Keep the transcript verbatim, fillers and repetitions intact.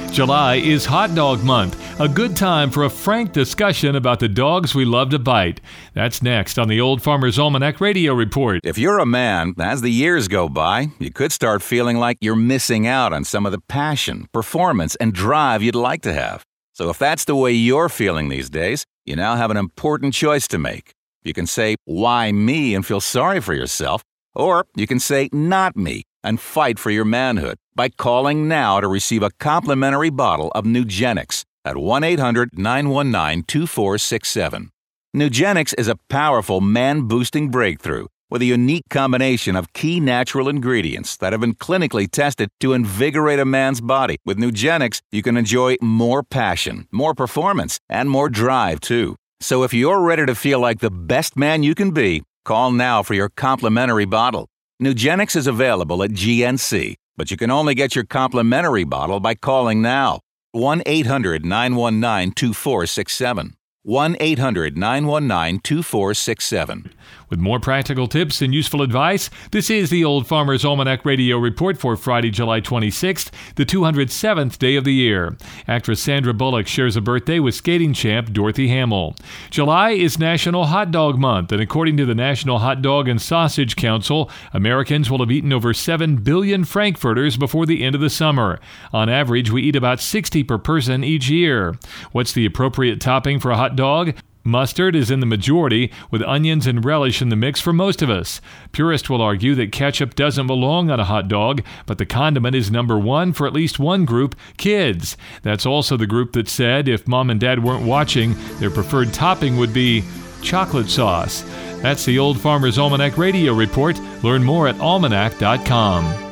July is Hot Dog Month, a good time for a frank discussion about the dogs we love to bite. That's next on the Old Farmer's Almanac Radio Report. If you're a man, as the years go by, you could start feeling like you're missing out on some of the passion, performance, and drive you'd like to have. So if that's the way you're feeling these days, you now have an important choice to make. You can say, "Why me?" and feel sorry for yourself, or you can say, "Not me," and fight for your manhood by calling now to receive a complimentary bottle of Nugenix at one eight hundred nine one nine two four six seven. Nugenix is a powerful man-boosting breakthrough with a unique combination of key natural ingredients that have been clinically tested to invigorate a man's body. With Nugenix, you can enjoy more passion, more performance, and more drive, too. So if you're ready to feel like the best man you can be, call now for your complimentary bottle. Nugenix is available at G N C, but you can only get your complimentary bottle by calling now. one eight hundred nine one nine two four six seven. one eight hundred nine one nine two four six seven. With more practical tips and useful advice, this is the Old Farmer's Almanac Radio Report for Friday, July twenty-sixth, the two hundred seventh day of the year. Actress Sandra Bullock shares a birthday with skating champ Dorothy Hamill. July is National Hot Dog Month, and according to the National Hot Dog and Sausage Council, Americans will have eaten over seven billion frankfurters before the end of the summer. On average, we eat about sixty per person each year. What's the appropriate topping for a hot dog? Mustard is in the majority, with onions and relish in the mix for most of us. Purists will argue that ketchup doesn't belong on a hot dog, but the condiment is number one for at least one group, kids. That's also the group that said if mom and dad weren't watching, their preferred topping would be chocolate sauce. That's the Old Farmer's Almanac Radio Report. Learn more at almanac dot com.